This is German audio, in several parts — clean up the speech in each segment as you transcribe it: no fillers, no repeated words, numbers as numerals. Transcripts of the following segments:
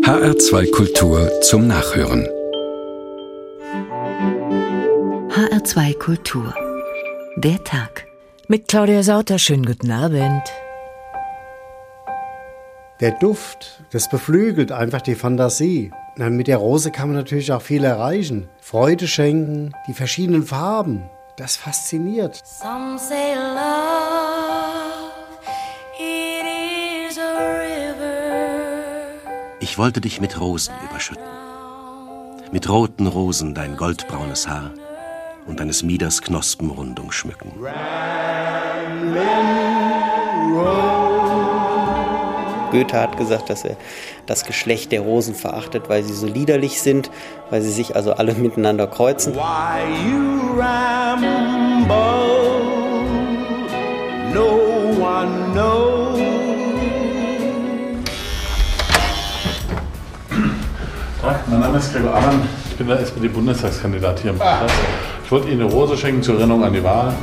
HR2 Kultur zum Nachhören. HR2 Kultur. Der Tag. Mit Claudia Sauter, schönen guten Abend. Der Duft, das beflügelt einfach die Fantasie. Mit der Rose kann man natürlich auch viel erreichen. Freude schenken, die verschiedenen Farben, das fasziniert. Some say love, it is a river. Ich wollte dich mit Rosen überschütten. Mit roten Rosen dein goldbraunes Haar und deines Mieders Knospenrundung schmücken. Goethe hat gesagt, dass er das Geschlecht der Rosen verachtet, weil sie so liederlich sind, weil sie sich also alle miteinander kreuzen. Mein Name ist Gregor Amann, ich bin der SPD-Bundestagskandidat hier im Podcast. Ich wollte Ihnen eine Rose schenken zur Erinnerung an die Wahl.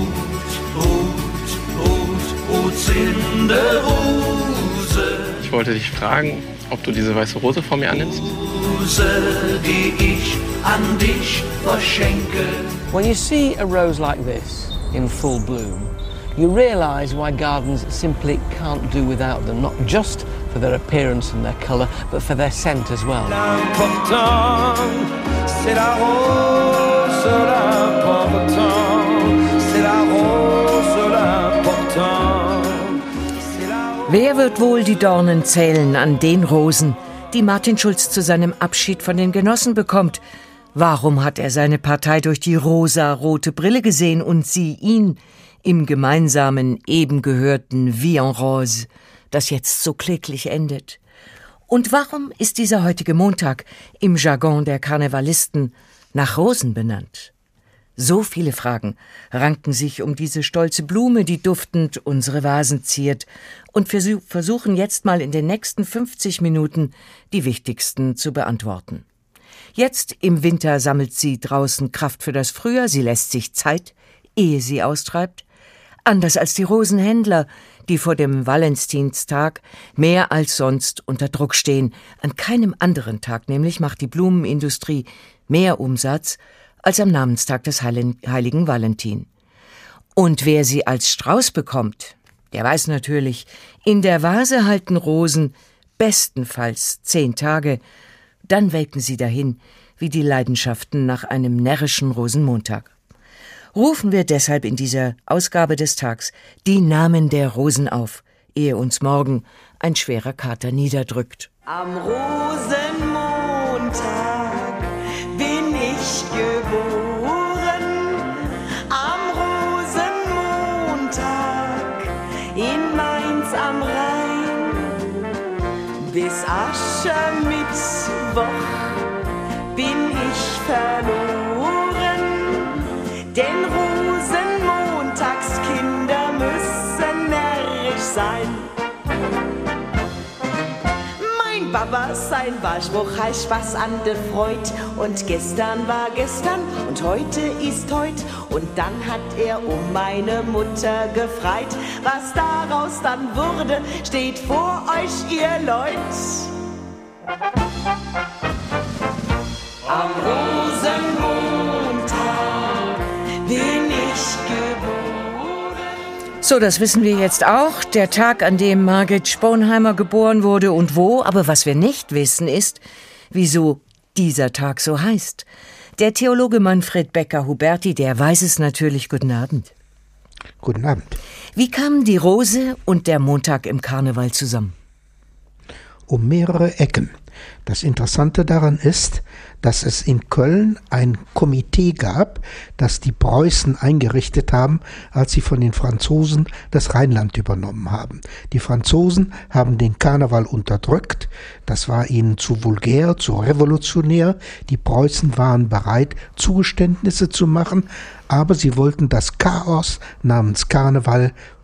Ich wollte dich fragen, ob du diese weiße Rose vor mir annimmst. Rose, die ich an dich verschenke. When you see a rose like this in full bloom, you realize why gardens simply can't do without them, not just for their appearance and their colour, but for their scent as well. L'important, c'est la rose, l'important, c'est la rose, l'important. Wer wird wohl die Dornen zählen an den Rosen, die Martin Schulz zu seinem Abschied von den Genossen bekommt? Warum hat er seine Partei durch die rosa-rote Brille gesehen und sie ihn im gemeinsamen, eben gehörten Vie en Rose, das jetzt so kläglich endet? Und warum ist dieser heutige Montag im Jargon der Karnevalisten nach Rosen benannt? So viele Fragen ranken sich um diese stolze Blume, die duftend unsere Vasen ziert, und wir versuchen jetzt mal in den nächsten 50 Minuten die wichtigsten zu beantworten. Jetzt im Winter sammelt sie draußen Kraft für das Frühjahr, sie lässt sich Zeit, ehe sie austreibt. Anders als die Rosenhändler, die vor dem Valentinstag mehr als sonst unter Druck stehen. An keinem anderen Tag nämlich macht die Blumenindustrie mehr Umsatz als am Namenstag des heiligen Valentin. Und wer sie als Strauß bekommt, der weiß natürlich, in der Vase halten Rosen bestenfalls 10 Tage, dann welken sie dahin wie die Leidenschaften nach einem närrischen Rosenmontag. Rufen wir deshalb in dieser Ausgabe des Tags die Namen der Rosen auf, ehe uns morgen ein schwerer Kater niederdrückt. Am Rosenmontag bin ich geboren, am Rosenmontag in Mainz am Rhein, bis Aschermittwoch bin ich verloren, denn Rosenmontagskinder müssen närrisch sein. Mein Baba, sein Wahlspruch heißt Spaß an der Freud. Und gestern war gestern und heute ist heut. Und dann hat er um meine Mutter gefreit. Was daraus dann wurde, steht vor euch, ihr Leut. Am Rosenmontag bin ich geboren. So, das wissen wir jetzt auch. Der Tag, an dem Margit Sponheimer geboren wurde und wo. Aber was wir nicht wissen, ist, wieso dieser Tag so heißt. Der Theologe Manfred Becker-Huberti, der weiß es natürlich. Guten Abend. Guten Abend. Wie kamen die Rose und der Montag im Karneval zusammen? Um mehrere Ecken. Das Interessante daran ist, dass es in Köln ein Komitee gab, das die Preußen eingerichtet haben, als sie von den Franzosen das Rheinland übernommen haben. Die Franzosen haben den Karneval unterdrückt, das war ihnen zu vulgär, zu revolutionär. Die Preußen waren bereit, Zugeständnisse zu machen, aber sie wollten das Chaos namens Karneval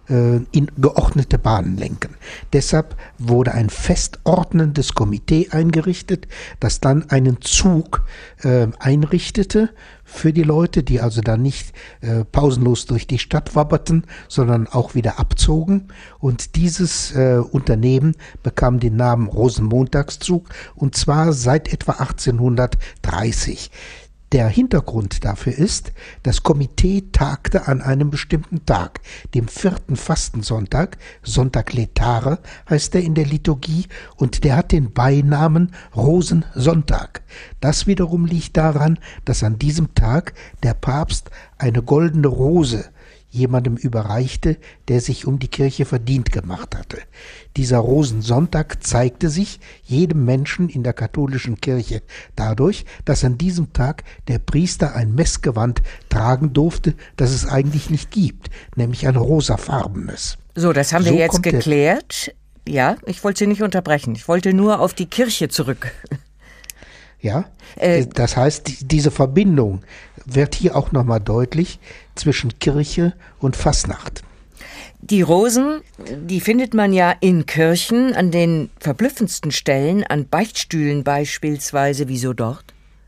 in geordnete Bahnen lenken. Deshalb wurde ein festordnendes Komitee eingerichtet, das dann einen Zug einrichtete für die Leute, die also dann nicht pausenlos durch die Stadt wabberten, sondern auch wieder abzogen. Und dieses Unternehmen bekam den Namen Rosenmontagszug, und zwar seit etwa 1830. Der Hintergrund dafür ist, das Komitee tagte an einem bestimmten Tag, dem 4. Fastensonntag, Sonntag Letare heißt er in der Liturgie, und der hat den Beinamen Rosensonntag. Das wiederum liegt daran, dass an diesem Tag der Papst eine goldene Rose jemandem überreichte, der sich um die Kirche verdient gemacht hatte. Dieser Rosensonntag zeigte sich jedem Menschen in der katholischen Kirche dadurch, dass an diesem Tag der Priester ein Messgewand tragen durfte, das es eigentlich nicht gibt, nämlich ein rosafarbenes. So, das haben wir jetzt geklärt. Ja, ich wollte Sie nicht unterbrechen. Ich wollte nur auf die Kirche zurück. Ja, das heißt, diese Verbindung wird hier auch nochmal deutlich zwischen Kirche und Fastnacht. Die Rosen, die findet man ja in Kirchen an den verblüffendsten Stellen, an Beichtstühlen beispielsweise. Wieso dort?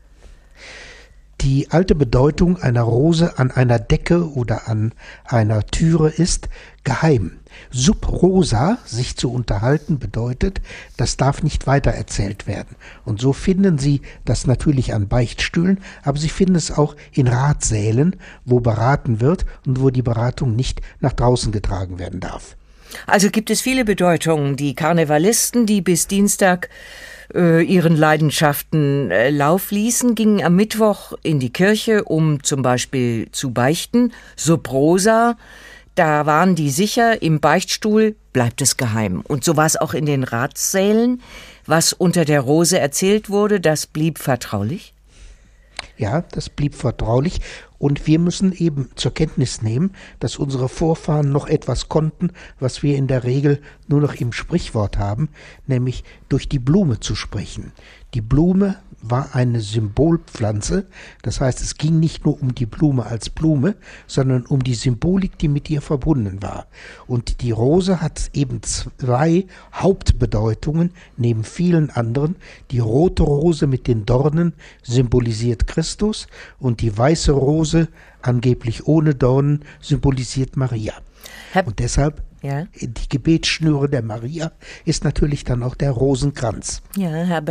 Die alte Bedeutung einer Rose an einer Decke oder an einer Türe ist geheim. Sub rosa, sich zu unterhalten, bedeutet, das darf nicht weitererzählt werden. Und so finden Sie das natürlich an Beichtstühlen, aber Sie finden es auch in Ratsälen, wo beraten wird und wo die Beratung nicht nach draußen getragen werden darf. Also gibt es viele Bedeutungen. Die Karnevalisten, die bis Dienstag ihren Leidenschaften Lauf ließen, gingen am Mittwoch in die Kirche, um zum Beispiel zu beichten. Sub rosa, da waren die sicher, im Beichtstuhl bleibt es geheim. Und so war es auch in den Ratssälen. Was unter der Rose erzählt wurde, das blieb vertraulich? Ja, das blieb vertraulich. Und wir müssen eben zur Kenntnis nehmen, dass unsere Vorfahren noch etwas konnten, was wir in der Regel nur noch im Sprichwort haben, nämlich durch die Blume zu sprechen. Die Blume war eine Symbolpflanze, das heißt, es ging nicht nur um die Blume als Blume, sondern um die Symbolik, die mit ihr verbunden war. Und die Rose hat eben zwei Hauptbedeutungen, neben vielen anderen. Die rote Rose mit den Dornen symbolisiert Christus und die weiße Rose, angeblich ohne Dornen, symbolisiert Maria. Und deshalb die Gebetsschnüre der Maria ist natürlich dann auch der Rosenkranz. Ja, Herr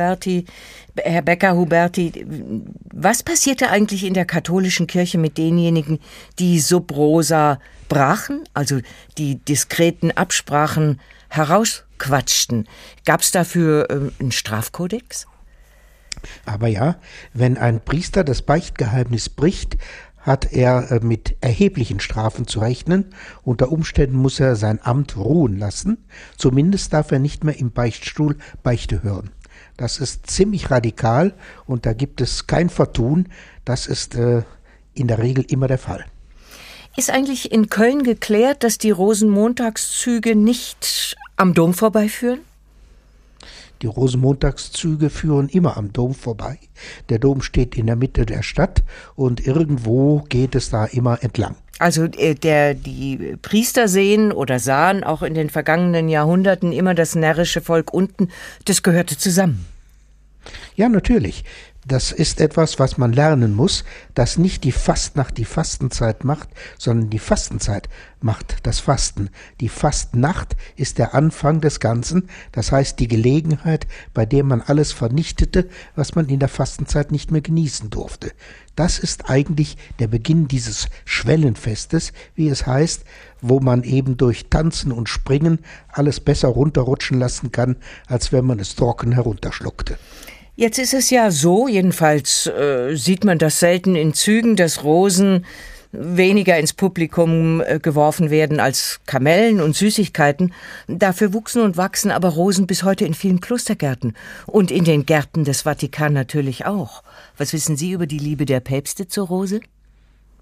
Becker-Huberti, was passierte eigentlich in der katholischen Kirche mit denjenigen, die Sub rosa brachen, also die diskreten Absprachen herausquatschten? Gab es dafür einen Strafkodex? Aber ja, wenn ein Priester das Beichtgeheimnis bricht, hat er mit erheblichen Strafen zu rechnen. Unter Umständen muss er sein Amt ruhen lassen. Zumindest darf er nicht mehr im Beichtstuhl Beichte hören. Das ist ziemlich radikal und da gibt es kein Vertun. Das ist in der Regel immer der Fall. Ist eigentlich in Köln geklärt, dass die Rosenmontagszüge nicht am Dom vorbeiführen? Die Rosenmontagszüge führen immer am Dom vorbei. Der Dom steht in der Mitte der Stadt und irgendwo geht es da immer entlang. Also die Priester sehen oder sahen auch in den vergangenen Jahrhunderten immer das närrische Volk unten. Das gehörte zusammen. Ja, natürlich. Das ist etwas, was man lernen muss, dass nicht die Fastnacht die Fastenzeit macht, sondern die Fastenzeit macht das Fasten. Die Fastnacht ist der Anfang des Ganzen, das heißt die Gelegenheit, bei der man alles vernichtete, was man in der Fastenzeit nicht mehr genießen durfte. Das ist eigentlich der Beginn dieses Schwellenfestes, wie es heißt, wo man eben durch Tanzen und Springen alles besser runterrutschen lassen kann, als wenn man es trocken herunterschluckte. Jetzt ist es ja so, jedenfalls sieht man das selten in Zügen, dass Rosen weniger ins Publikum geworfen werden als Kamellen und Süßigkeiten. Dafür wuchsen und wachsen aber Rosen bis heute in vielen Klostergärten und in den Gärten des Vatikan natürlich auch. Was wissen Sie über die Liebe der Päpste zur Rose?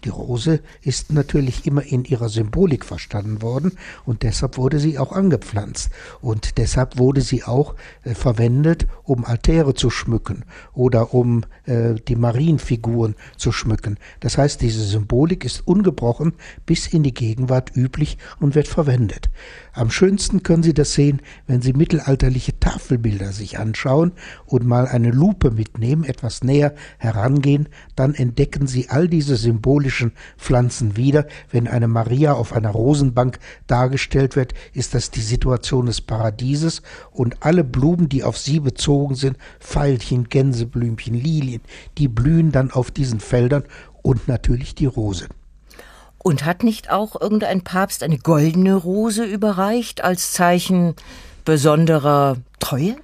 Die Rose ist natürlich immer in ihrer Symbolik verstanden worden und deshalb wurde sie auch angepflanzt und deshalb wurde sie auch verwendet, um Altäre zu schmücken oder um die Marienfiguren zu schmücken. Das heißt, diese Symbolik ist ungebrochen bis in die Gegenwart üblich und wird verwendet. Am schönsten können Sie das sehen, wenn Sie mittelalterliche Tafelbilder sich anschauen und mal eine Lupe mitnehmen, etwas näher herangehen, dann entdecken Sie all diese symbolischen Pflanzen wieder. Wenn eine Maria auf einer Rosenbank dargestellt wird, ist das die Situation des Paradieses und alle Blumen, die auf sie bezogen sind, Veilchen, Gänseblümchen, Lilien, die blühen dann auf diesen Feldern und natürlich die Rose. Und hat nicht auch irgendein Papst eine goldene Rose überreicht als Zeichen besonderer Treue?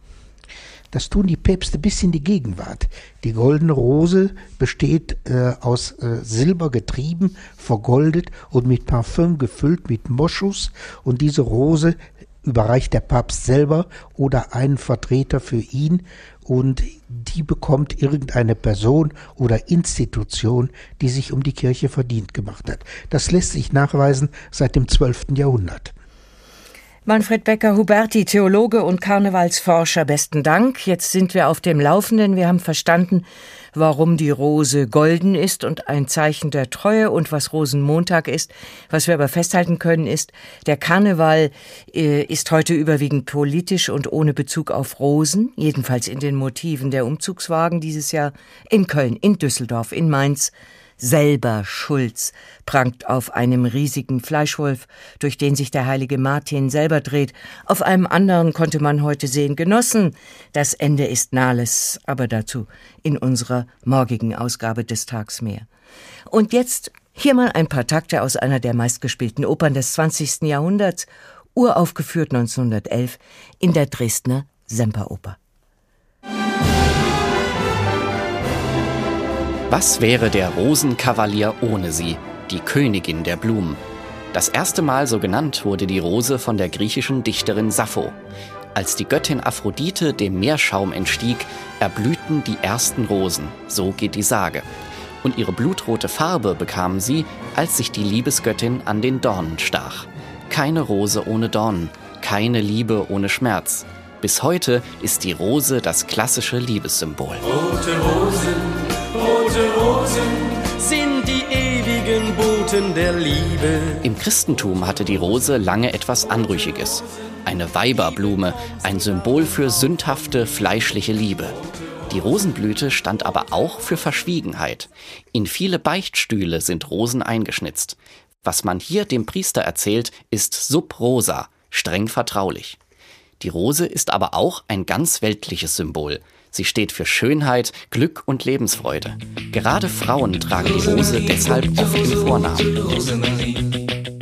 Das tun die Päpste bis in die Gegenwart. Die goldene Rose besteht aus Silber getrieben, vergoldet und mit Parfüm gefüllt, mit Moschus. Und diese Rose überreicht der Papst selber oder einen Vertreter für ihn. Und die bekommt irgendeine Person oder Institution, die sich um die Kirche verdient gemacht hat. Das lässt sich nachweisen seit dem 12. Jahrhundert. Manfred Becker-Huberti, Theologe und Karnevalsforscher, besten Dank. Jetzt sind wir auf dem Laufenden. Wir haben verstanden, warum die Rose golden ist und ein Zeichen der Treue und was Rosenmontag ist. Was wir aber festhalten können ist, der Karneval ist heute überwiegend politisch und ohne Bezug auf Rosen, jedenfalls in den Motiven der Umzugswagen dieses Jahr in Köln, in Düsseldorf, in Mainz. Selber Schulz prangt auf einem riesigen Fleischwolf, durch den sich der heilige Martin selber dreht. Auf einem anderen konnte man heute sehen, Genossen, das Ende ist nahles, aber dazu in unserer morgigen Ausgabe des Tags mehr. Und jetzt hier mal ein paar Takte aus einer der meistgespielten Opern des 20. Jahrhunderts, uraufgeführt 1911 in der Dresdner Semperoper. Was wäre der Rosenkavalier ohne sie, die Königin der Blumen? Das erste Mal so genannt wurde die Rose von der griechischen Dichterin Sappho. Als die Göttin Aphrodite dem Meerschaum entstieg, erblühten die ersten Rosen, so geht die Sage. Und ihre blutrote Farbe bekam sie, als sich die Liebesgöttin an den Dornen stach. Keine Rose ohne Dornen, keine Liebe ohne Schmerz. Bis heute ist die Rose das klassische Liebessymbol. Rote Rosen sind die ewigen Boten der Liebe. Im Christentum hatte die Rose lange etwas Anrüchiges. Eine Weiberblume, ein Symbol für sündhafte, fleischliche Liebe. Die Rosenblüte stand aber auch für Verschwiegenheit. In viele Beichtstühle sind Rosen eingeschnitzt. Was man hier dem Priester erzählt, ist sub rosa, streng vertraulich. Die Rose ist aber auch ein ganz weltliches Symbol. Sie steht für Schönheit, Glück und Lebensfreude. Gerade Frauen tragen die Rose deshalb oft im Vornamen.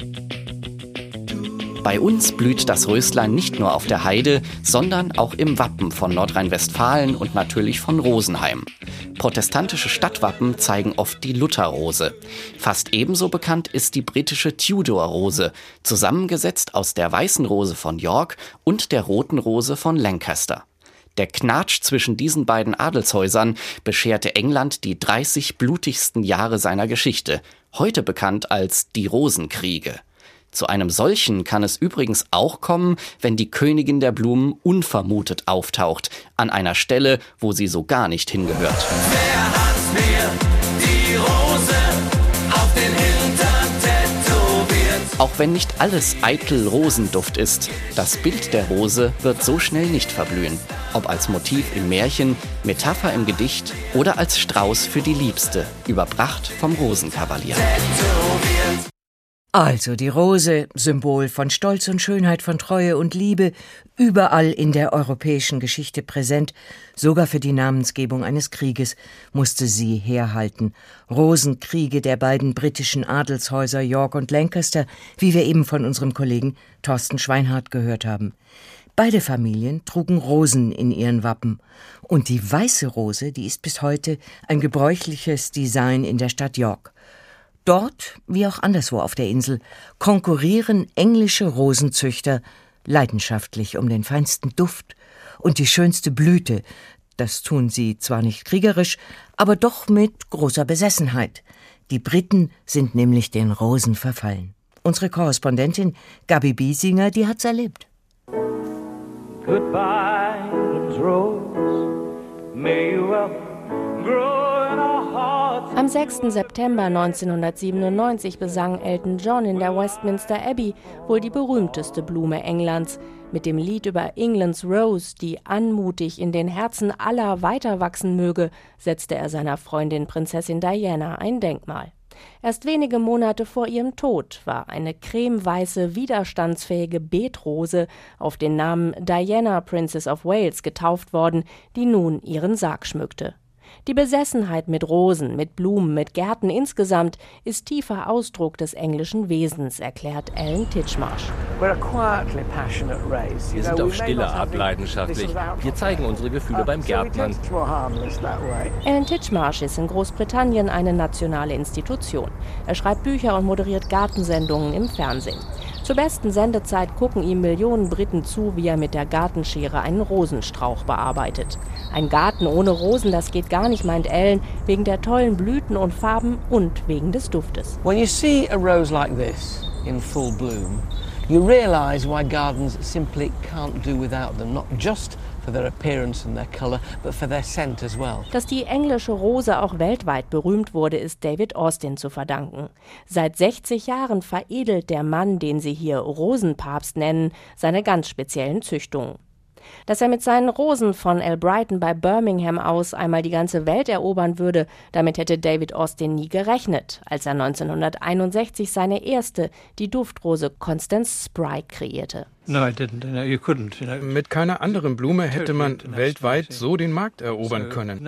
Bei uns blüht das Röslein nicht nur auf der Heide, sondern auch im Wappen von Nordrhein-Westfalen und natürlich von Rosenheim. Protestantische Stadtwappen zeigen oft die Lutherrose. Fast ebenso bekannt ist die britische Tudor-Rose, zusammengesetzt aus der weißen Rose von York und der roten Rose von Lancaster. Der Knatsch zwischen diesen beiden Adelshäusern bescherte England die 30 blutigsten Jahre seiner Geschichte, heute bekannt als die Rosenkriege. Zu einem solchen kann es übrigens auch kommen, wenn die Königin der Blumen unvermutet auftaucht, an einer Stelle, wo sie so gar nicht hingehört. Wer hat mir die Rose auf den Hintern tätowiert? Auch wenn nicht alles eitel Rosenduft ist, das Bild der Rose wird so schnell nicht verblühen. Ob als Motiv im Märchen, Metapher im Gedicht oder als Strauß für die Liebste, überbracht vom Rosenkavalier. Also die Rose, Symbol von Stolz und Schönheit, von Treue und Liebe, überall in der europäischen Geschichte präsent, sogar für die Namensgebung eines Krieges musste sie herhalten. Rosenkriege der beiden britischen Adelshäuser York und Lancaster, wie wir eben von unserem Kollegen Thorsten Schweinhardt gehört haben. Beide Familien trugen Rosen in ihren Wappen. Und die weiße Rose, die ist bis heute ein gebräuchliches Design in der Stadt York. Dort, wie auch anderswo auf der Insel, konkurrieren englische Rosenzüchter leidenschaftlich um den feinsten Duft und die schönste Blüte. Das tun sie zwar nicht kriegerisch, aber doch mit großer Besessenheit. Die Briten sind nämlich den Rosen verfallen. Unsere Korrespondentin Gabi Biesinger, die hat's erlebt. Goodbye, England's rose. May you well grow in our hearts. Am 6. September 1997 besang Elton John in der Westminster Abbey wohl die berühmteste Blume Englands. Mit dem Lied über England's Rose, die anmutig in den Herzen aller weiterwachsen möge, setzte er seiner Freundin Prinzessin Diana ein Denkmal. Erst wenige Monate vor ihrem Tod war eine cremeweiße, widerstandsfähige Beetrose auf den Namen Diana, Princess of Wales, getauft worden, die nun ihren Sarg schmückte. Die Besessenheit mit Rosen, mit Blumen, mit Gärten insgesamt ist tiefer Ausdruck des englischen Wesens, erklärt Alan Titchmarsh. Wir sind auf stille Art leidenschaftlich. Wir zeigen unsere Gefühle beim Gärtnern. Alan Titchmarsh ist in Großbritannien eine nationale Institution. Er schreibt Bücher und moderiert Gartensendungen im Fernsehen. Zur besten Sendezeit gucken ihm Millionen Briten zu, wie er mit der Gartenschere einen Rosenstrauch bearbeitet. Ein Garten ohne Rosen, das geht gar nicht, meint Ellen, wegen der tollen Blüten und Farben und wegen des Duftes. When you see a rose like this in full bloom, you realize why gardens simply can't do without them, not just for their appearance and their color, but for their scent as well. Dass die englische Rose auch weltweit berühmt wurde, ist David Austin zu verdanken. Seit 60 Jahren veredelt der Mann, den sie hier Rosenpapst nennen, seine ganz speziellen Züchtungen. Dass er mit seinen Rosen von Albrighton bei Birmingham aus einmal die ganze Welt erobern würde, damit hätte David Austin nie gerechnet, als er 1961 seine erste, die Duftrose Constance Sprite, kreierte. Mit keiner anderen Blume hätte man weltweit so den Markt erobern können.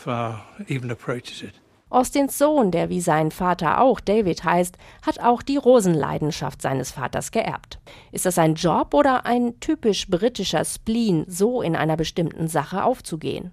Austins Sohn, der wie sein Vater auch David heißt, hat auch die Rosenleidenschaft seines Vaters geerbt. Ist das ein Job oder ein typisch britischer Spleen, so in einer bestimmten Sache aufzugehen?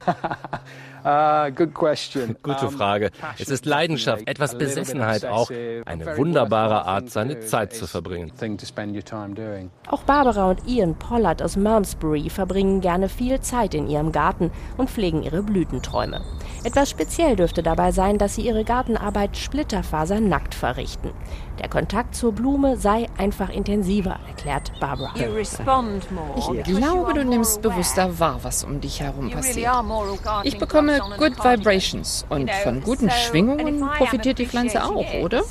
Gute Frage. Es ist Leidenschaft, etwas Besessenheit auch. Eine wunderbare Art, seine Zeit zu verbringen. Auch Barbara und Ian Pollard aus Malmesbury verbringen gerne viel Zeit in ihrem Garten und pflegen ihre Blütenträume. Etwas speziell dürfte dabei sein, dass sie ihre Gartenarbeit splitterfasernackt verrichten. Der Kontakt zur Blume sei einfach intensiver, erklärt Barbara. Ich glaube, du nimmst bewusster wahr, was um dich herum passiert. Ich bekomme Good Vibrations und von guten Schwingungen profitiert die Pflanze auch, oder?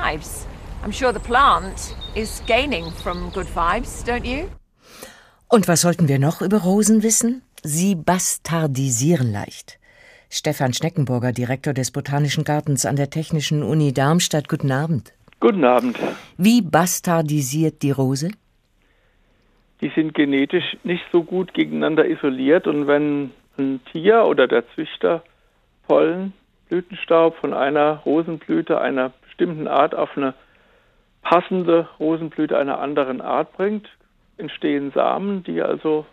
Und was sollten wir noch über Rosen wissen? Sie bastardisieren leicht. Stefan Schneckenburger, Direktor des Botanischen Gartens an der Technischen Uni Darmstadt. Guten Abend. Guten Abend. Wie bastardisiert die Rose? Die sind genetisch nicht so gut gegeneinander isoliert und wenn ein Tier oder der Züchter Pollen, Blütenstaub von einer Rosenblüte einer bestimmten Art auf eine passende Rosenblüte einer anderen Art bringt, entstehen Samen, die also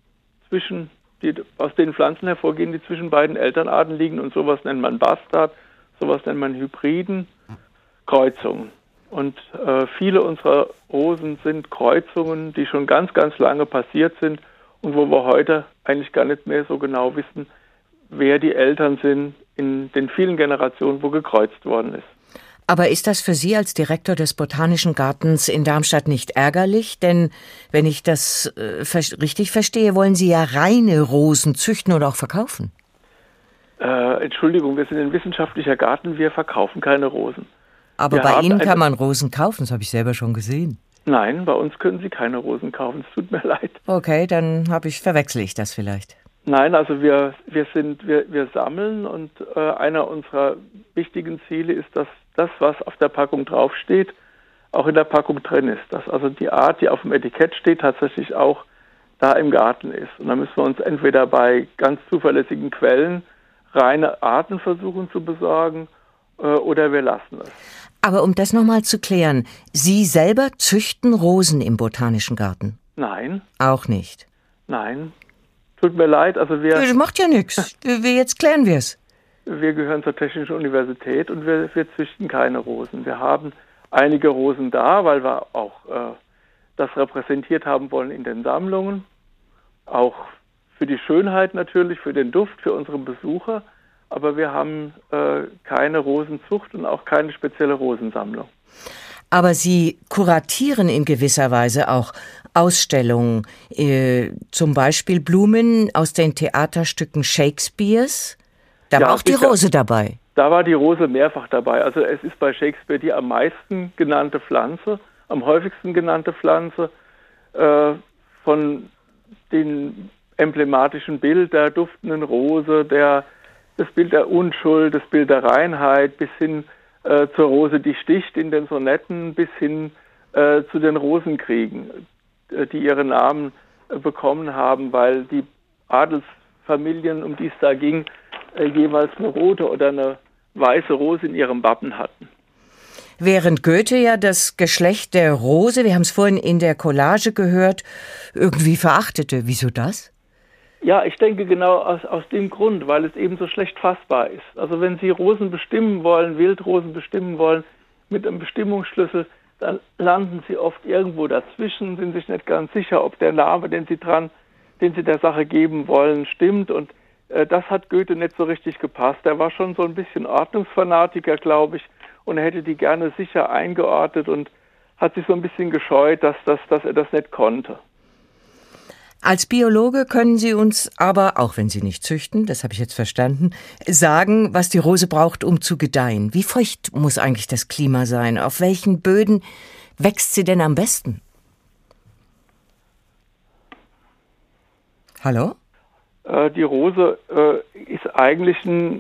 aus den Pflanzen hervorgehen, die zwischen beiden Elternarten liegen, und sowas nennt man Bastard, sowas nennt man Hybriden, Kreuzungen. Und viele unserer Rosen sind Kreuzungen, die schon ganz, ganz lange passiert sind und wo wir heute eigentlich gar nicht mehr so genau wissen, wer die Eltern sind in den vielen Generationen, wo gekreuzt worden ist. Aber ist das für Sie als Direktor des Botanischen Gartens in Darmstadt nicht ärgerlich? Denn, wenn ich das richtig verstehe, wollen Sie ja reine Rosen züchten oder auch verkaufen. Entschuldigung, wir sind ein wissenschaftlicher Garten, wir verkaufen keine Rosen. Aber bei Ihnen kann man Rosen kaufen, das habe ich selber schon gesehen. Nein, bei uns können Sie keine Rosen kaufen, es tut mir leid. Okay, dann verwechsel ich das vielleicht. Nein, also wir sammeln und einer unserer wichtigen Ziele ist, dass das, was auf der Packung draufsteht, auch in der Packung drin ist. Dass also die Art, die auf dem Etikett steht, tatsächlich auch da im Garten ist. Und da müssen wir uns entweder bei ganz zuverlässigen Quellen reine Arten versuchen zu besorgen oder wir lassen es. Aber um das nochmal zu klären, Sie selber züchten Rosen im Botanischen Garten? Nein. Auch nicht? Nein. Tut mir leid, also Das macht ja nichts. Jetzt klären wir es. Wir gehören zur Technischen Universität und wir züchten keine Rosen. Wir haben einige Rosen da, weil wir auch das repräsentiert haben wollen in den Sammlungen. Auch für die Schönheit natürlich, für den Duft, für unsere Besucher. aber wir haben keine Rosenzucht und auch keine spezielle Rosensammlung. Aber Sie kuratieren in gewisser Weise auch Ausstellungen, zum Beispiel Blumen aus den Theaterstücken Shakespeares. Da war auch die Rose dabei. Da war die Rose mehrfach dabei. Also es ist bei Shakespeare die am meisten genannte Pflanze, am häufigsten genannte Pflanze. Von dem emblematischen Bild der duftenden Rose, das Bild der Unschuld, das Bild der Reinheit, bis hin zur Rose, die sticht in den Sonetten, bis hin zu den Rosenkriegen, die ihre Namen bekommen haben, weil die Adelsfamilien, um die es da ging, jeweils eine rote oder eine weiße Rose in ihrem Wappen hatten. Während Goethe ja das Geschlecht der Rose, wir haben es vorhin in der Collage gehört, irgendwie verachtete. Wieso das? Ja, ich denke genau aus dem Grund, weil es eben so schlecht fassbar ist. Also wenn Sie Rosen bestimmen wollen, Wildrosen bestimmen wollen, mit einem Bestimmungsschlüssel, dann landen Sie oft irgendwo dazwischen, sind sich nicht ganz sicher, ob der Name, den Sie der Sache geben wollen, stimmt. Und das hat Goethe nicht so richtig gepasst. Er war schon so ein bisschen Ordnungsfanatiker, glaube ich, und er hätte die gerne sicher eingeordnet und hat sich so ein bisschen gescheut, dass er das nicht konnte. Als Biologe können Sie uns aber, auch wenn Sie nicht züchten, das habe ich jetzt verstanden, sagen, was die Rose braucht, um zu gedeihen. Wie feucht muss eigentlich das Klima sein? Auf welchen Böden wächst sie denn am besten? Hallo? Die Rose ist eigentlich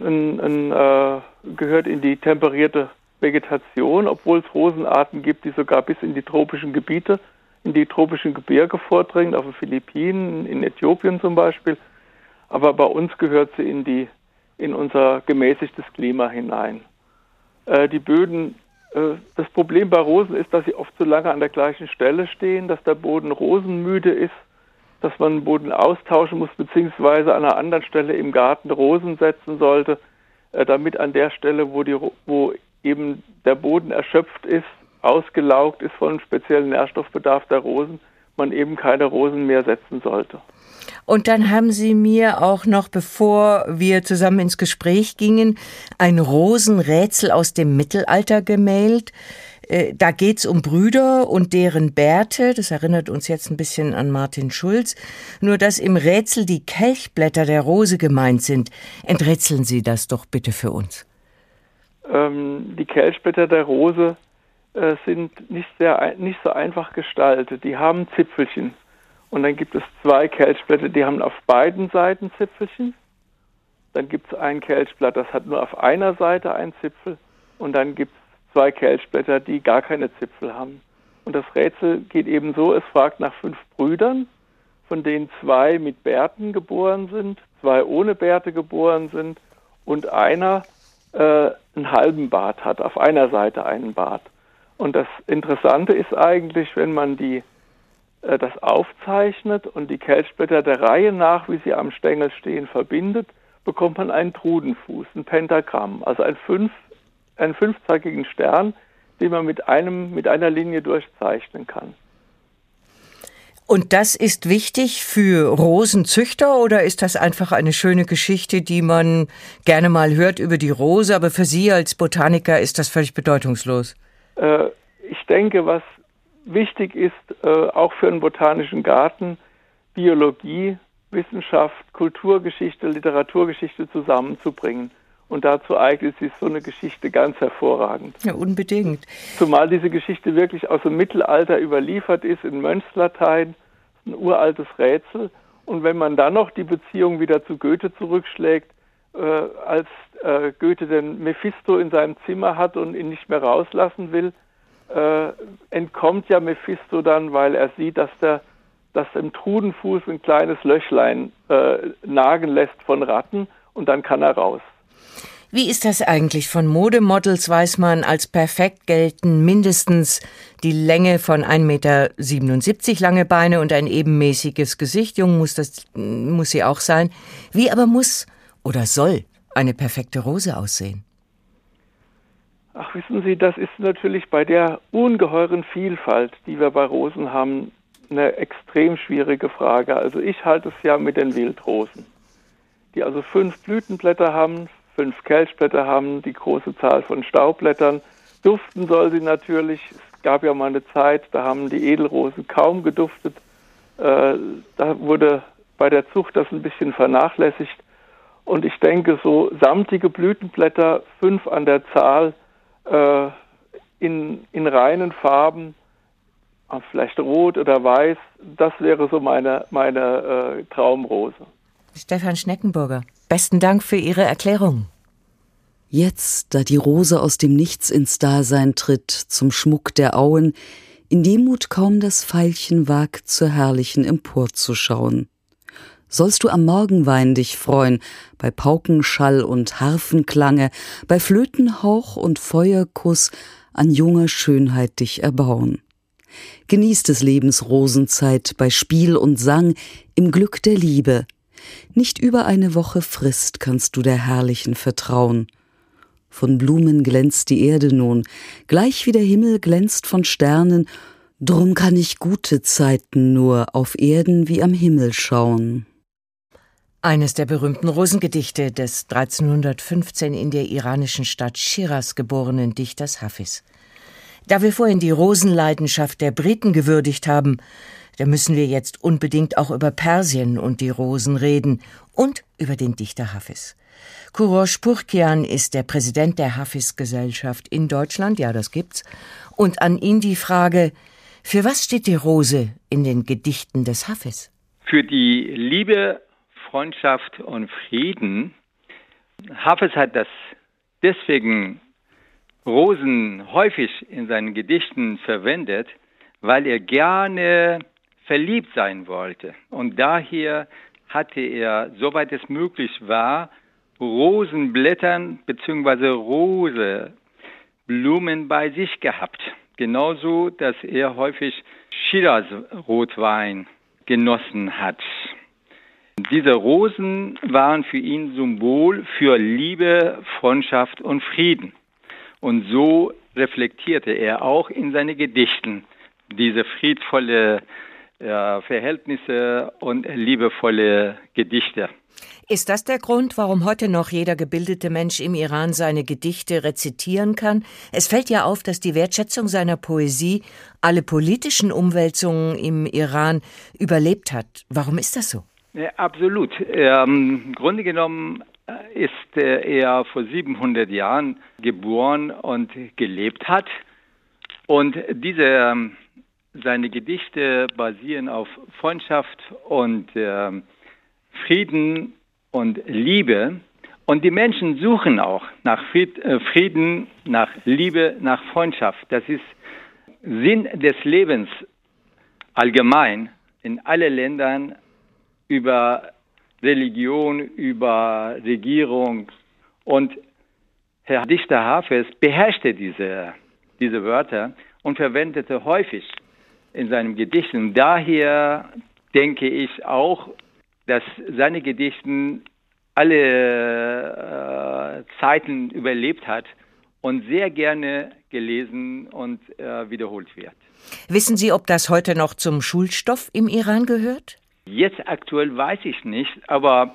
gehört in die temperierte Vegetation, obwohl es Rosenarten gibt, die sogar bis in die tropischen Gebiete, in die tropischen Gebirge vordringen, auf den Philippinen, in Äthiopien zum Beispiel. Aber bei uns gehört sie in unser gemäßigtes Klima hinein. Die Böden, das Problem bei Rosen ist, dass sie oft so lange an der gleichen Stelle stehen, dass der Boden rosenmüde ist, dass man den Boden austauschen muss, beziehungsweise an einer anderen Stelle im Garten Rosen setzen sollte, damit an der Stelle, wo eben der Boden erschöpft ist, ausgelaugt ist von einem speziellen Nährstoffbedarf der Rosen, man eben keine Rosen mehr setzen sollte. Und dann haben Sie mir auch noch, bevor wir zusammen ins Gespräch gingen, ein Rosenrätsel aus dem Mittelalter gemailt. Da geht's um Brüder und deren Bärte. Das erinnert uns jetzt ein bisschen an Martin Schulz. Nur, dass im Rätsel die Kelchblätter der Rose gemeint sind. Enträtseln Sie das doch bitte für uns. Die Kelchblätter der Rose sind nicht so einfach gestaltet. Die haben Zipfelchen. Und dann gibt es 2 Kelchblätter, die haben auf beiden Seiten Zipfelchen. Dann gibt es ein Kelchblatt, das hat nur auf einer Seite einen Zipfel. Und dann gibt es 2 Kelchblätter, die gar keine Zipfel haben. Und das Rätsel geht eben so, es fragt nach 5 Brüdern, von denen 2 mit Bärten geboren sind, 2 ohne Bärte geboren sind und einer einen halben Bart hat, auf einer Seite einen Bart. Und das Interessante ist eigentlich, wenn man das aufzeichnet und die Kelchblätter der Reihe nach, wie sie am Stängel stehen, verbindet, bekommt man einen Trudenfuß, ein Pentagramm, also einen 5-zackigen Stern, den man mit einer Linie durchzeichnen kann. Und das ist wichtig für Rosenzüchter oder ist das einfach eine schöne Geschichte, die man gerne mal hört über die Rose, aber für Sie als Botaniker ist das völlig bedeutungslos? Ich denke, was wichtig ist, auch für einen botanischen Garten, Biologie, Wissenschaft, Kulturgeschichte, Literaturgeschichte zusammenzubringen. Und dazu eignet sich so eine Geschichte ganz hervorragend. Ja, unbedingt. Zumal diese Geschichte wirklich aus dem Mittelalter überliefert ist, in Mönchslatein, ein uraltes Rätsel. Und wenn man dann noch die Beziehung wieder zu Goethe zurückschlägt, als Goethe den Mephisto in seinem Zimmer hat und ihn nicht mehr rauslassen will, entkommt ja Mephisto dann, weil er sieht, dass im Trudenfuß ein kleines Löchlein nagen lässt von Ratten und dann kann er raus. Wie ist das eigentlich? Von Modemodels weiß man, als perfekt gelten mindestens die Länge von 1,77 Meter, lange Beine und ein ebenmäßiges Gesicht. Jung muss sie auch sein. Wie aber muss oder soll eine perfekte Rose aussehen? Ach, wissen Sie, das ist natürlich bei der ungeheuren Vielfalt, die wir bei Rosen haben, eine extrem schwierige Frage. Also ich halte es ja mit den Wildrosen, die also 5 Blütenblätter haben, 5 Kelchblätter haben, die große Zahl von Staubblättern. Duften soll sie natürlich. Es gab ja mal eine Zeit, da haben die Edelrosen kaum geduftet. Da wurde bei der Zucht das ein bisschen vernachlässigt. Und ich denke, so samtige Blütenblätter, 5 an der Zahl, in reinen Farben, vielleicht rot oder weiß, das wäre so meine Traumrose. Stefan Schneckenburger, besten Dank für Ihre Erklärung. Jetzt, da die Rose aus dem Nichts ins Dasein tritt, zum Schmuck der Auen, in Demut kaum das Veilchen wagt, zur herrlichen emporzuschauen. Sollst du am Morgenwein dich freuen, bei Paukenschall und Harfenklange, bei Flötenhauch und Feuerkuss an junger Schönheit dich erbauen. Genieß des Lebens Rosenzeit bei Spiel und Sang im Glück der Liebe. Nicht über eine Woche Frist kannst du der Herrlichen vertrauen. Von Blumen glänzt die Erde nun, gleich wie der Himmel glänzt von Sternen, drum kann ich gute Zeiten nur auf Erden wie am Himmel schauen. Eines der berühmten Rosengedichte des 1315 in der iranischen Stadt Schiras geborenen Dichters Hafiz. Da wir vorhin die Rosenleidenschaft der Briten gewürdigt haben, da müssen wir jetzt unbedingt auch über Persien und die Rosen reden und über den Dichter Hafiz. Kourosh Purkian ist der Präsident der Hafiz-Gesellschaft in Deutschland, ja, das gibt's. Und an ihn die Frage, für was steht die Rose in den Gedichten des Hafiz? Für die Liebe, Freundschaft und Frieden. Hafiz hat das deswegen Rosen häufig in seinen Gedichten verwendet, weil er gerne verliebt sein wollte. Und daher hatte er, soweit es möglich war, Rosenblättern bzw. Roseblumen bei sich gehabt. Genauso, dass er häufig Shiraz-Rotwein genossen hat. Diese Rosen waren für ihn Symbol für Liebe, Freundschaft und Frieden. Und so reflektierte er auch in seinen Gedichten diese friedvolle Verhältnisse und liebevolle Gedichte. Ist das der Grund, warum heute noch jeder gebildete Mensch im Iran seine Gedichte rezitieren kann? Es fällt ja auf, dass die Wertschätzung seiner Poesie alle politischen Umwälzungen im Iran überlebt hat. Warum ist das so? Ja, absolut. Im Grunde genommen ist er vor 700 Jahren geboren und gelebt hat. Und seine Gedichte basieren auf Freundschaft und Frieden und Liebe. Und die Menschen suchen auch nach Frieden, nach Liebe, nach Freundschaft. Das ist Sinn des Lebens allgemein in allen Ländern, über Religion, über Regierung. Und Herr Dichter Hafiz beherrschte diese Wörter und verwendete häufig in seinen Gedichten. Daher denke ich auch, dass seine Gedichte alle Zeiten überlebt hat und sehr gerne gelesen und wiederholt wird. Wissen Sie, ob das heute noch zum Schulstoff im Iran gehört? Jetzt aktuell weiß ich nicht, aber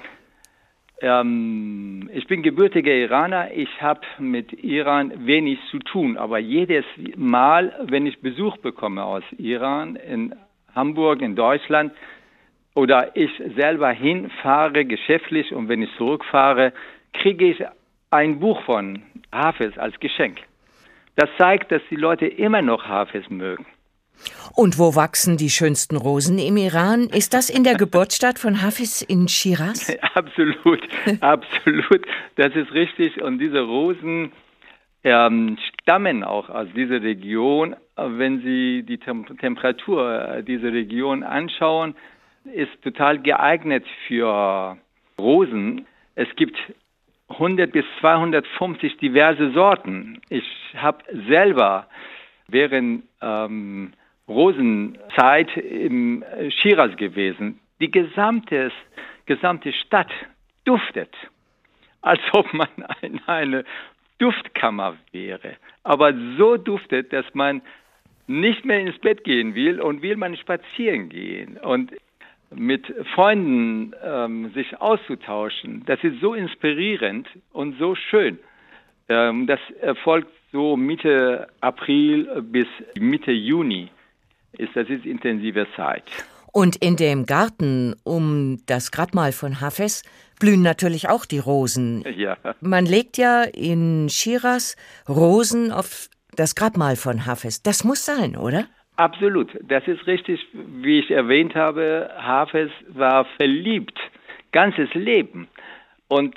ich bin gebürtiger Iraner, ich habe mit Iran wenig zu tun, aber jedes Mal, wenn ich Besuch bekomme aus Iran, in Hamburg, in Deutschland, oder ich selber hinfahre geschäftlich und wenn ich zurückfahre, kriege ich ein Buch von Hafiz als Geschenk. Das zeigt, dass die Leute immer noch Hafiz mögen. Und wo wachsen die schönsten Rosen im Iran? Ist das in der Geburtsstadt von Hafiz in Schiraz? Absolut, absolut. Das ist richtig. Und diese Rosen stammen auch aus dieser Region. Wenn Sie die Temperatur dieser Region anschauen, ist total geeignet für Rosen. Es gibt 100 bis 250 diverse Sorten. Ich habe selber während Rosenzeit im Schiraz gewesen. Die gesamte Stadt duftet, als ob man in einer Duftkammer wäre. Aber so duftet, dass man nicht mehr ins Bett gehen will und will man spazieren gehen. Und mit Freunden sich auszutauschen. Das ist so inspirierend und so schön. Das erfolgt so Mitte April bis Mitte Juni. Das ist intensive Zeit. Und in dem Garten um das Grabmal von Hafez blühen natürlich auch die Rosen. Ja. Man legt ja in Schiras Rosen auf das Grabmal von Hafez. Das muss sein, oder? Absolut. Das ist richtig, wie ich erwähnt habe. Hafez war verliebt, ganzes Leben. Und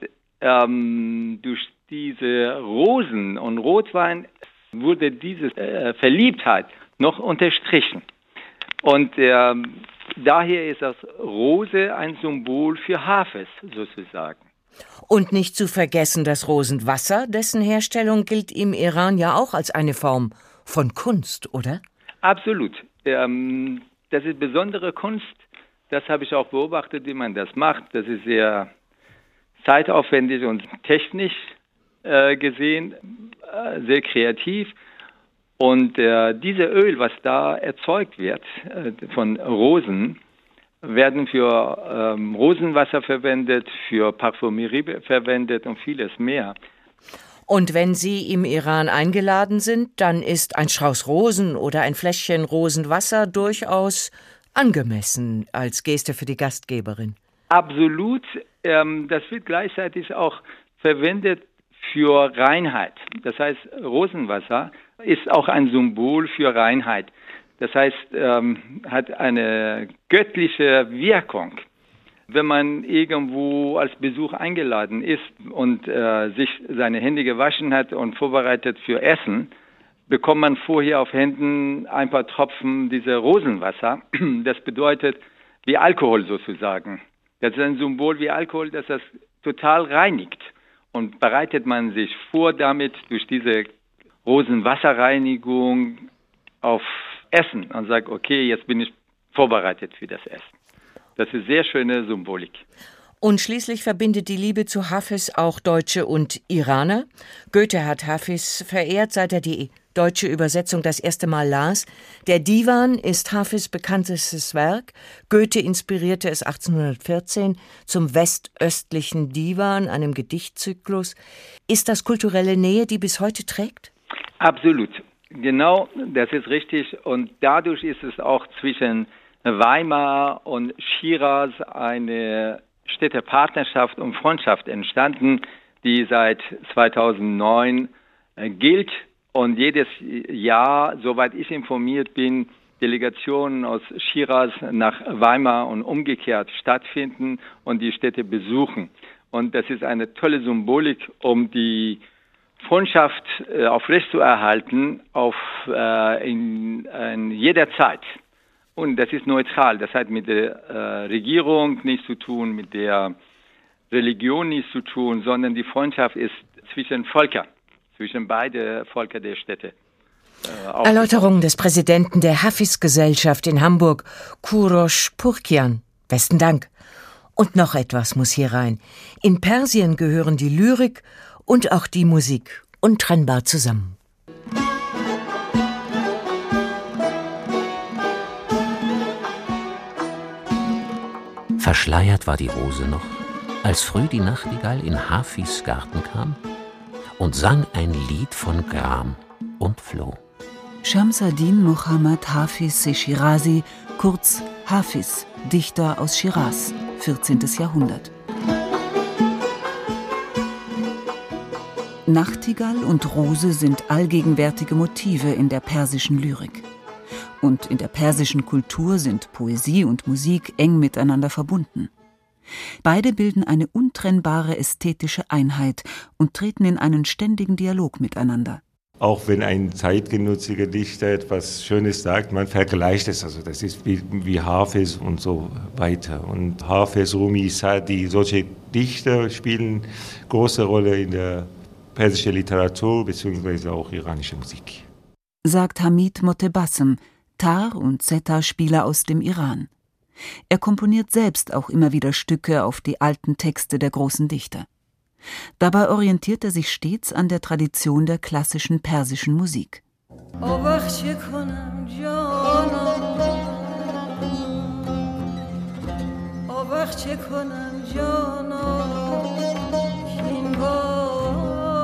durch diese Rosen und Rotwein wurde diese Verliebtheit noch unterstrichen. Und daher ist das Rose ein Symbol für Hafez sozusagen. Und nicht zu vergessen das Rosenwasser, dessen Herstellung gilt im Iran ja auch als eine Form von Kunst, oder? Absolut. Das ist besondere Kunst. Das habe ich auch beobachtet, wie man das macht. Das ist sehr zeitaufwendig und technisch gesehen, sehr kreativ. Und diese Öl, was da erzeugt wird von Rosen, werden für Rosenwasser verwendet, für Parfümerie verwendet und vieles mehr. Und wenn Sie im Iran eingeladen sind, dann ist ein Strauß Rosen oder ein Fläschchen Rosenwasser durchaus angemessen als Geste für die Gastgeberin. Absolut. Das wird gleichzeitig auch verwendet für Reinheit. Das heißt, Rosenwasser ist auch ein Symbol für Reinheit. Das heißt, hat eine göttliche Wirkung. Wenn man irgendwo als Besuch eingeladen ist und sich seine Hände gewaschen hat und vorbereitet für Essen, bekommt man vorher auf Händen ein paar Tropfen dieser Rosenwasser. Das bedeutet wie Alkohol sozusagen. Das ist ein Symbol wie Alkohol, das das total reinigt. Und bereitet man sich vor damit durch diese Rosenwasserreinigung auf Essen und sagt, okay, jetzt bin ich vorbereitet für das Essen. Das ist sehr schöne Symbolik. Und schließlich verbindet die Liebe zu Hafez auch Deutsche und Iraner. Goethe hat Hafez verehrt, seit er die deutsche Übersetzung das erste Mal las. Der Divan ist Hafez' bekanntestes Werk. Goethe inspirierte es 1814 zum westöstlichen Divan, einem Gedichtzyklus. Ist das kulturelle Nähe, die bis heute trägt? Absolut. Genau, das ist richtig. Und dadurch ist es auch zwischen Weimar und Schiras eine Städtepartnerschaft und Freundschaft entstanden, die seit 2009 gilt und jedes Jahr, soweit ich informiert bin, Delegationen aus Schiras nach Weimar und umgekehrt stattfinden und die Städte besuchen. Und das ist eine tolle Symbolik, um die Freundschaft aufrechtzuerhalten in jeder Zeit. Und das ist neutral, das hat mit der Regierung nichts zu tun, mit der Religion nichts zu tun, sondern die Freundschaft ist zwischen Völkern, zwischen beide Völker der Städte. Erläuterung des Präsidenten der Hafiz-Gesellschaft in Hamburg, Kurosh Purkian. Besten Dank. Und noch etwas muss hier rein. In Persien gehören die Lyrik und auch die Musik untrennbar zusammen. Verschleiert war die Rose noch, als früh die Nachtigall in Hafis Garten kam und sang ein Lied von Gram und floh. Shamsuddin Mohammad Hafiz Shirazi, kurz Hafiz, Dichter aus Schiras, 14. Jahrhundert. Nachtigall und Rose sind allgegenwärtige Motive in der persischen Lyrik. Und in der persischen Kultur sind Poesie und Musik eng miteinander verbunden. Beide bilden eine untrennbare ästhetische Einheit und treten in einen ständigen Dialog miteinander. Auch wenn ein zeitgenössiger Dichter etwas Schönes sagt, man vergleicht es, also das ist wie Hafez und so weiter. Und Hafez, Rumi, Sadi, solche Dichter spielen große Rolle in der persischen Literatur bzw. auch iranische Musik. Sagt Hamid Motebassem, Tar- und Setar-Spieler aus dem Iran. Er komponiert selbst auch immer wieder Stücke auf die alten Texte der großen Dichter. Dabei orientiert er sich stets an der Tradition der klassischen persischen Musik. چه کنم جانا این بار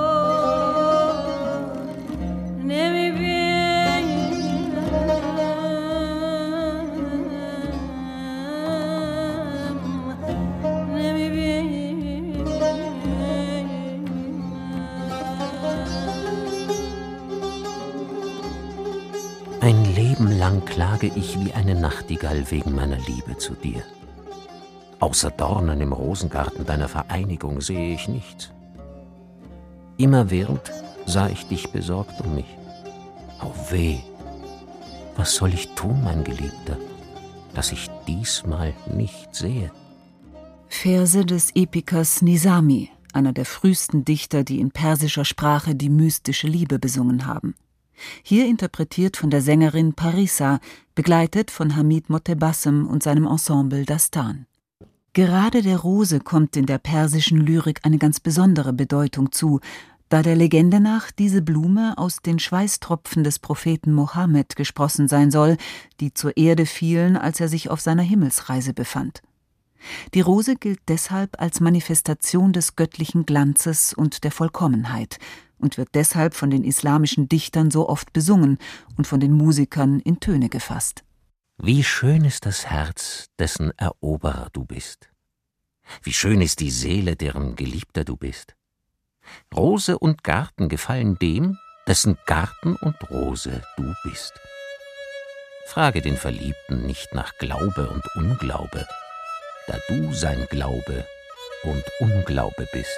Ein Leben lang klage ich wie eine Nachtigall wegen meiner Liebe zu dir. Außer Dornen im Rosengarten deiner Vereinigung sehe ich nichts. Immerwährend sah ich dich besorgt um mich. Au weh! Was soll ich tun, mein Geliebter, dass ich diesmal nicht sehe? Verse des Epikers Nizami, einer der frühesten Dichter, die in persischer Sprache die mystische Liebe besungen haben. Hier interpretiert von der Sängerin Parisa, begleitet von Hamid Motebassem und seinem Ensemble Dastan. Gerade der Rose kommt in der persischen Lyrik eine ganz besondere Bedeutung zu, da der Legende nach diese Blume aus den Schweißtropfen des Propheten Mohammed gesprossen sein soll, die zur Erde fielen, als er sich auf seiner Himmelsreise befand. Die Rose gilt deshalb als Manifestation des göttlichen Glanzes und der Vollkommenheit und wird deshalb von den islamischen Dichtern so oft besungen und von den Musikern in Töne gefasst. Wie schön ist das Herz, dessen Eroberer du bist. Wie schön ist die Seele, deren Geliebter du bist. Rose und Garten gefallen dem, dessen Garten und Rose du bist. Frage den Verliebten nicht nach Glaube und Unglaube, da du sein Glaube und Unglaube bist.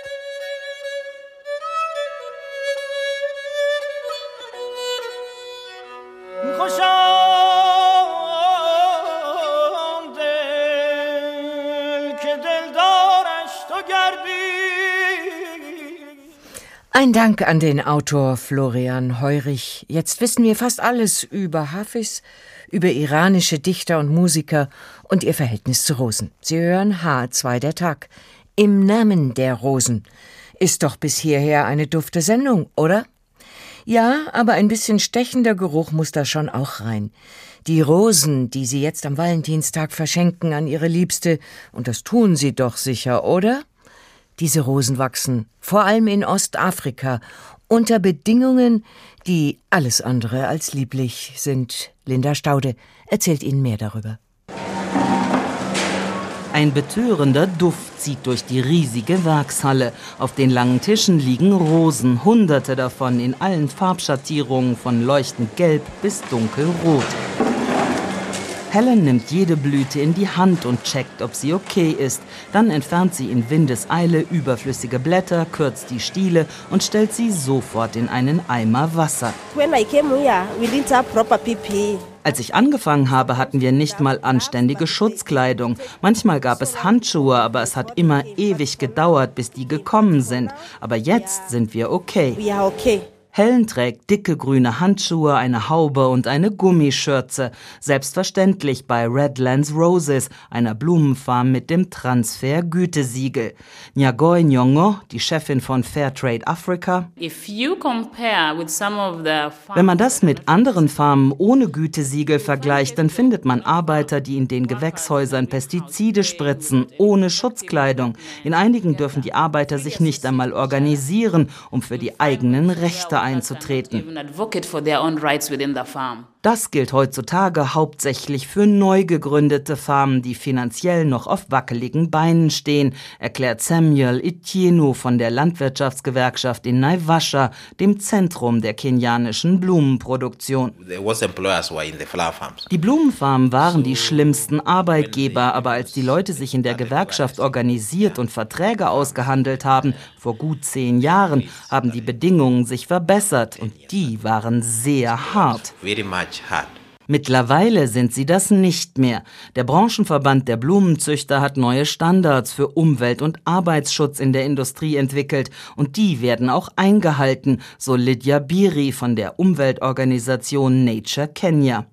Ein Dank an den Autor Florian Heurich. Jetzt wissen wir fast alles über Hafiz, über iranische Dichter und Musiker und ihr Verhältnis zu Rosen. Sie hören H2 der Tag. Im Namen der Rosen. Ist doch bis hierher eine dufte Sendung, oder? Ja, aber ein bisschen stechender Geruch muss da schon auch rein. Die Rosen, die Sie jetzt am Valentinstag verschenken an Ihre Liebste, und das tun Sie doch sicher, oder? Diese Rosen wachsen, vor allem in Ostafrika, unter Bedingungen, die alles andere als lieblich sind. Linda Staude erzählt Ihnen mehr darüber. Ein betörender Duft zieht durch die riesige Werkshalle. Auf den langen Tischen liegen Rosen, Hunderte davon in allen Farbschattierungen von leuchtend gelb bis dunkelrot. Helen nimmt jede Blüte in die Hand und checkt, ob sie okay ist. Dann entfernt sie in Windeseile überflüssige Blätter, kürzt die Stiele und stellt sie sofort in einen Eimer Wasser. Als ich angefangen habe, hatten wir nicht mal anständige Schutzkleidung. Manchmal gab es Handschuhe, aber es hat immer ewig gedauert, bis die gekommen sind. Aber jetzt sind wir okay. Helen trägt dicke grüne Handschuhe, eine Haube und eine Gummischürze. Selbstverständlich bei Redlands Roses, einer Blumenfarm mit dem Transfer-Gütesiegel. Nyagoy Nyongo, die Chefin von Fairtrade Africa. Wenn man das mit anderen Farmen ohne Gütesiegel vergleicht, dann findet man Arbeiter, die in den Gewächshäusern Pestizide spritzen, ohne Schutzkleidung. In einigen dürfen die Arbeiter sich nicht einmal organisieren, um für die eigenen Rechte einzutreten. Das gilt heutzutage hauptsächlich für neu gegründete Farmen, die finanziell noch auf wackeligen Beinen stehen, erklärt Samuel Itieno von der Landwirtschaftsgewerkschaft in Naivasha, dem Zentrum der kenianischen Blumenproduktion. Die Blumenfarmen waren die schlimmsten Arbeitgeber, aber als die Leute sich in der Gewerkschaft organisiert und Verträge ausgehandelt haben, vor gut 10 Jahren, haben die Bedingungen sich verbessert und die waren sehr hart. Mittlerweile sind sie das nicht mehr. Der Branchenverband der Blumenzüchter hat neue Standards für Umwelt- und Arbeitsschutz in der Industrie entwickelt und die werden auch eingehalten, so Lydia Biri von der Umweltorganisation Nature Kenya.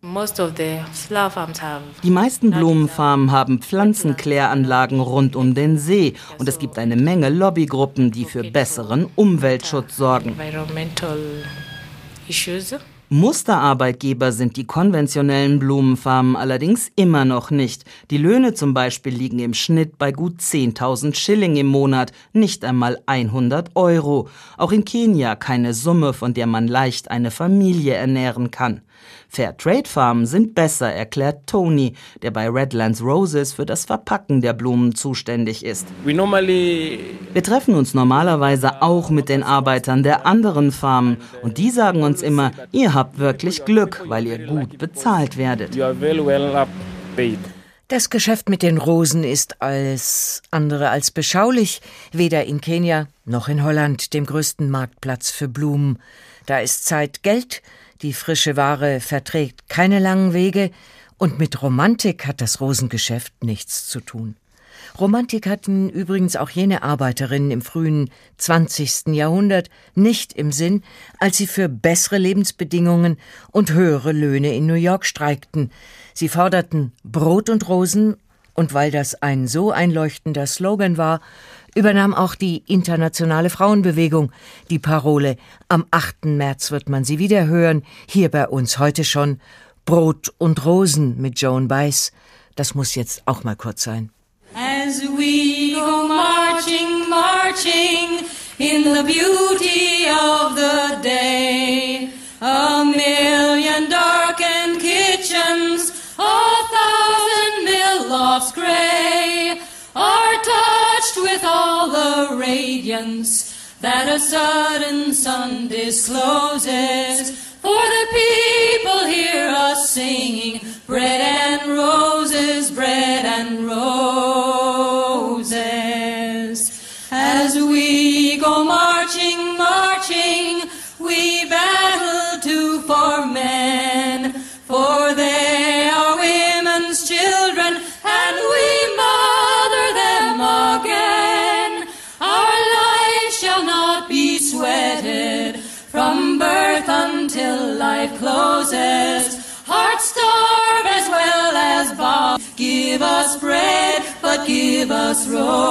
Die meisten Blumenfarmen haben Pflanzenkläranlagen rund um den See und es gibt eine Menge Lobbygruppen, die für besseren Umweltschutz sorgen. Musterarbeitgeber sind die konventionellen Blumenfarmen allerdings immer noch nicht. Die Löhne zum Beispiel liegen im Schnitt bei gut 10.000 Schilling im Monat, nicht einmal 100 €. Auch in Kenia keine Summe, von der man leicht eine Familie ernähren kann. Fairtrade-Farmen sind besser, erklärt Tony, der bei Redlands Roses für das Verpacken der Blumen zuständig ist. Wir treffen uns normalerweise auch mit den Arbeitern der anderen Farmen und die sagen uns immer, ihr habt wirklich Glück, weil ihr gut bezahlt werdet. Das Geschäft mit den Rosen ist alles andere als beschaulich, weder in Kenia noch in Holland, dem größten Marktplatz für Blumen. Da ist Zeit Geld, die frische Ware verträgt keine langen Wege und mit Romantik hat das Rosengeschäft nichts zu tun. Romantik hatten übrigens auch jene Arbeiterinnen im frühen 20. Jahrhundert nicht im Sinn, als sie für bessere Lebensbedingungen und höhere Löhne in New York streikten. Sie forderten Brot und Rosen, und weil das ein so einleuchtender Slogan war, übernahm auch die internationale Frauenbewegung die Parole. Am 8. März wird man sie wieder hören, hier bei uns heute schon. Brot und Rosen mit Joan Baez. Das muss jetzt auch mal kurz sein. As we go marching, marching in the beauty of the day, a million darkened kitchens, 1,000 mill lofts gray, are touched with all the radiance that a sudden sun discloses. For the people hear us singing, bread and roses, bread and roses. As we go marching, marching, we battle too for men, for they are women's children, and we mother them again. Our life shall not be sweated from birth until life closes. Hearts starve as well as bound. Give us bread, but give us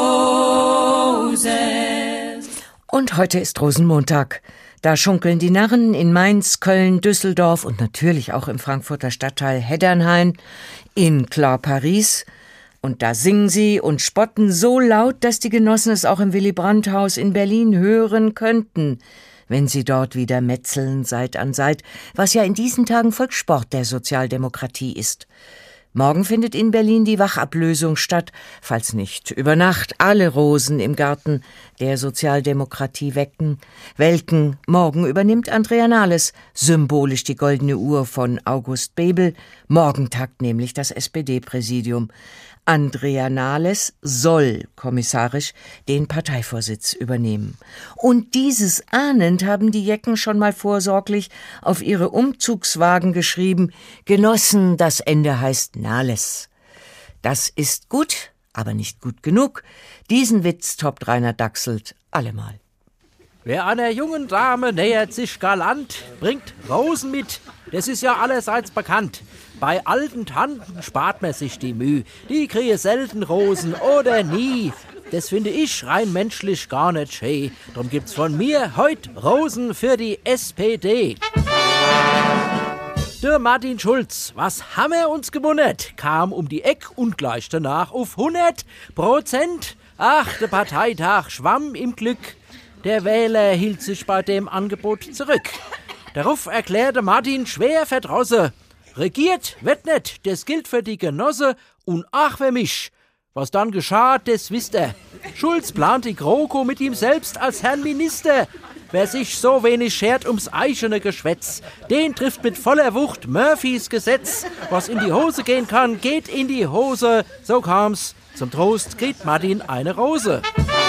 roses. Und heute ist Rosenmontag. Da schunkeln die Narren in Mainz, Köln, Düsseldorf und natürlich auch im Frankfurter Stadtteil Heddernhain, in Clar Paris. Und da singen sie und spotten so laut, dass die Genossen es auch im Willy-Brandt-Haus in Berlin hören könnten, wenn sie dort wieder metzeln Seit an Seit, was ja in diesen Tagen Volkssport der Sozialdemokratie ist. Morgen findet in Berlin die Wachablösung statt, falls nicht über Nacht alle Rosen im Garten der Sozialdemokratie welken. Morgen übernimmt Andrea Nahles symbolisch die goldene Uhr von August Bebel. Morgen tagt nämlich das SPD-Präsidium. Andrea Nahles soll kommissarisch den Parteivorsitz übernehmen. Und dieses ahnend haben die Jecken schon mal vorsorglich auf ihre Umzugswagen geschrieben: Genossen, das Ende heißt Nahles. Das ist gut, aber nicht gut genug. Diesen Witz toppt Rainer Dachselt allemal. Wer einer jungen Dame nähert sich galant, bringt Rosen mit. Das ist ja allerseits bekannt. Bei alten Tanten spart man sich die Mühe. Die kriege selten Rosen oder nie. Das finde ich rein menschlich gar nicht schön. Drum gibt's von mir heute Rosen für die SPD. Der Martin Schulz, was haben wir uns gewundert, kam um die Eck und gleich danach auf 100%. Ach, der Parteitag schwamm im Glück. Der Wähler hielt sich bei dem Angebot zurück. Darauf erklärte Martin schwer verdrossen: Regiert wird nicht, das gilt für die Genosse und ach für mich. Was dann geschah, das wisst ihr. Schulz plant die GroKo mit ihm selbst als Herrn Minister. Wer sich so wenig schert ums eichene Geschwätz, den trifft mit voller Wucht Murphys Gesetz. Was in die Hose gehen kann, geht in die Hose. So kam's. Zum Trost kriegt Martin eine Rose.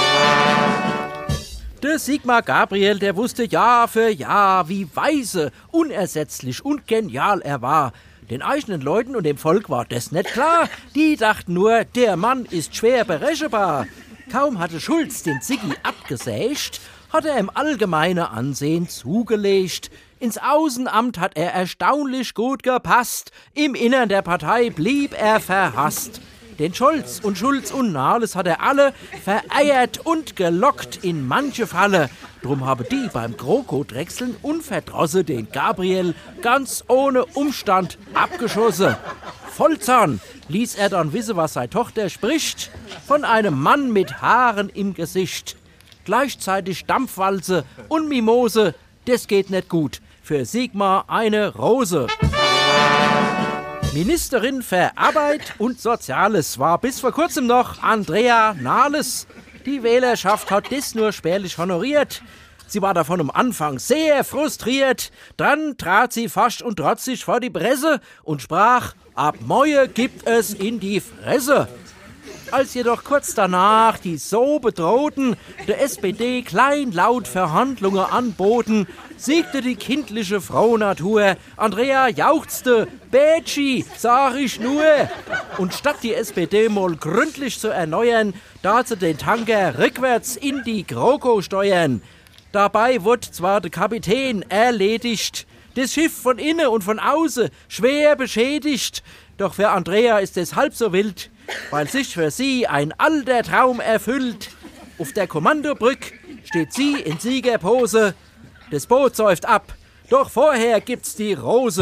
Der Sigmar Gabriel, der wusste Jahr für Jahr, wie weise, unersetzlich und genial er war. Den eigenen Leuten und dem Volk war das nicht klar. Die dachten nur, der Mann ist schwer berechenbar. Kaum hatte Schulz den Ziggy abgesägt, hat er im allgemeinen Ansehen zugelegt. Ins Außenamt hat er erstaunlich gut gepasst. Im Innern der Partei blieb er verhasst. Den Scholz und Schulz und Nahles hat er alle vereiert und gelockt in manche Falle. Drum habe die beim GroKo-Drechseln unverdrossen den Gabriel ganz ohne Umstand abgeschossen. Vollzahn ließ er dann wissen, was seine Tochter spricht, von einem Mann mit Haaren im Gesicht. Gleichzeitig Dampfwalze und Mimose, das geht nicht gut. Für Sigmar eine Rose. Ministerin für Arbeit und Soziales war bis vor kurzem noch Andrea Nahles. Die Wählerschaft hat das nur spärlich honoriert. Sie war davon am Anfang sehr frustriert. Dann trat sie fast und trotzig vor die Presse und sprach: Ab morgen gibt es in die Fresse. Als jedoch kurz danach die so bedrohten der SPD kleinlaut Verhandlungen anboten, siegte die kindliche Fraunatur. Andrea jauchzte: Betschi, sag ich nur. Und statt die SPD mal gründlich zu erneuern, da sie den Tanker rückwärts in die GroKo steuern. Dabei wurde zwar der Kapitän erledigt, das Schiff von innen und von außen schwer beschädigt, doch für Andrea ist es halb so wild, weil sich für sie ein alter Traum erfüllt. Auf der Kommandobrück steht sie in Siegerpose, das Boot säuft ab, doch vorher gibt's die Rose.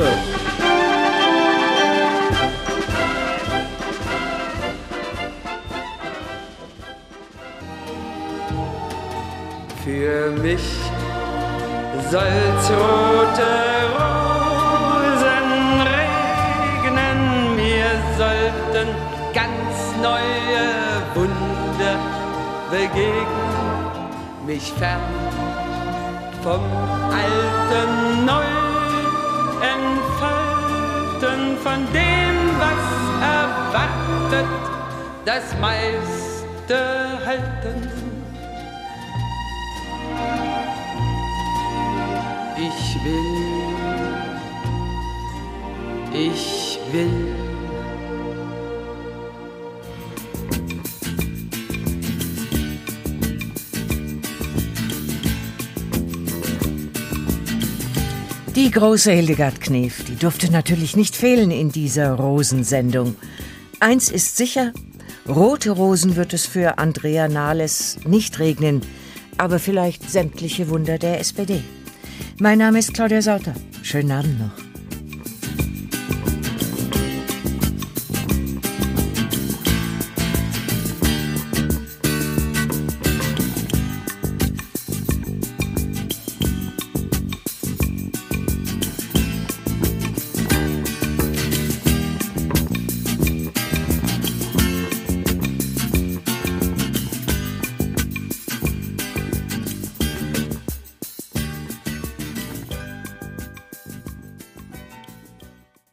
Für mich soll's rote Rosen regnen, mir sollten ganz neue Wunder begegnen, mich fern vom Alten neu entfalten, von dem, was erwartet, das meiste halten. Ich will. Die große Hildegard Knef, die durfte natürlich nicht fehlen in dieser Rosensendung. Eins ist sicher, rote Rosen wird es für Andrea Nahles nicht regnen, aber vielleicht sämtliche Wunder der SPD. Mein Name ist Claudia Sauter. Schönen Abend noch.